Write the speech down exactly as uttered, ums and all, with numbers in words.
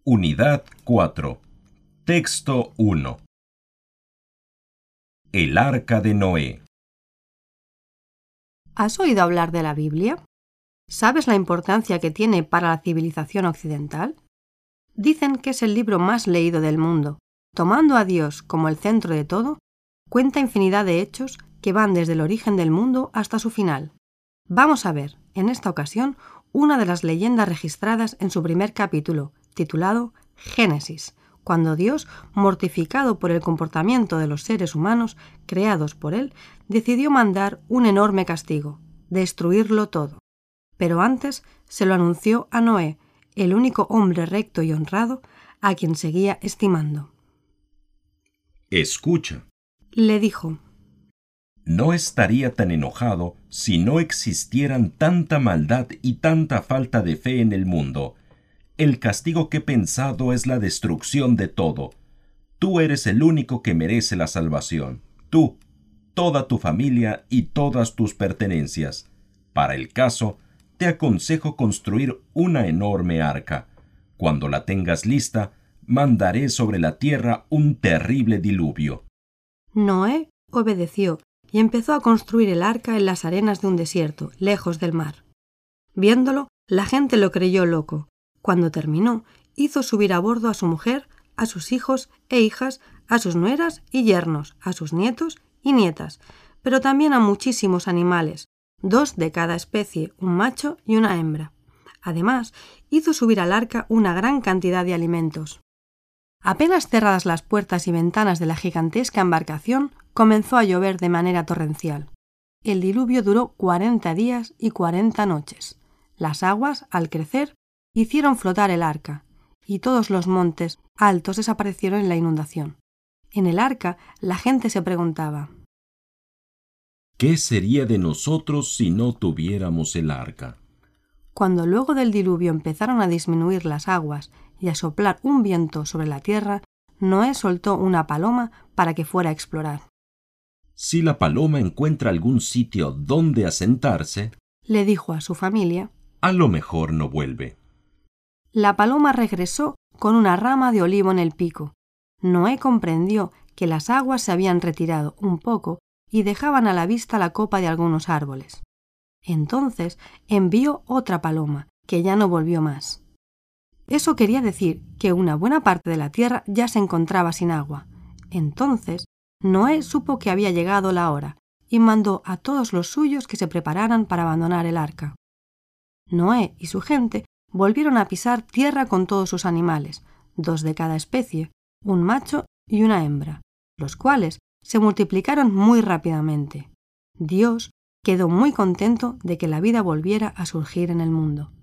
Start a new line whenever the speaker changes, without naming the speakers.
Unidad cuatro. Texto uno. El Arca de Noé.
¿Has oído hablar de la Biblia? ¿Sabes la importancia que tiene para la civilización occidental? Dicen que es el libro más leído del mundo. Tomando a Dios como el centro de todo, cuenta infinidad de hechos que van desde el origen del mundo hasta su final. Vamos a ver, en esta ocasión, una de las leyendas registradas en su primer capítulo, titulado Génesis, cuando Dios, mortificado por el comportamiento de los seres humanos creados por él, decidió mandar un enorme castigo, destruirlo todo. Pero antes se lo anunció a Noé, el único hombre recto y honrado a quien seguía estimando.
Escucha.
Le dijo:
No estaría tan enojado si no existieran tanta maldad y tanta falta de fe en el mundo. El castigo que he pensado es la destrucción de todo. Tú eres el único que merece la salvación. Tú, toda tu familia y todas tus pertenencias. Para el caso, te aconsejo construir una enorme arca. Cuando la tengas lista, mandaré sobre la tierra un terrible diluvio.
Noé obedeció y empezó a construir el arca en las arenas de un desierto, lejos del mar. Viéndolo, la gente lo creyó loco. Cuando terminó, hizo subir a bordo a su mujer, a sus hijos e hijas, a sus nueras y yernos, a sus nietos y nietas, pero también a muchísimos animales, dos de cada especie, un macho y una hembra. Además, hizo subir al arca una gran cantidad de alimentos. Apenas cerradas las puertas y ventanas de la gigantesca embarcación, comenzó a llover de manera torrencial. El diluvio duró cuarenta días y cuarenta noches. Las aguas, al crecer, hicieron flotar el arca, y todos los montes altos desaparecieron en la inundación. En el arca, la gente se preguntaba:
¿qué sería de nosotros si no tuviéramos el arca?
Cuando luego del diluvio empezaron a disminuir las aguas y a soplar un viento sobre la tierra, Noé soltó una paloma para que fuera a explorar.
Si la paloma encuentra algún sitio donde asentarse,
le dijo a su familia,
a lo mejor no vuelve.
La paloma regresó con una rama de olivo en el pico. Noé comprendió que las aguas se habían retirado un poco y dejaban a la vista la copa de algunos árboles. Entonces envió otra paloma, que ya no volvió más. Eso quería decir que una buena parte de la tierra ya se encontraba sin agua. Entonces Noé supo que había llegado la hora y mandó a todos los suyos que se prepararan para abandonar el arca. Noé y su gente volvieron a pisar tierra con todos sus animales, dos de cada especie, un macho y una hembra, los cuales se multiplicaron muy rápidamente. Dios quedó muy contento de que la vida volviera a surgir en el mundo.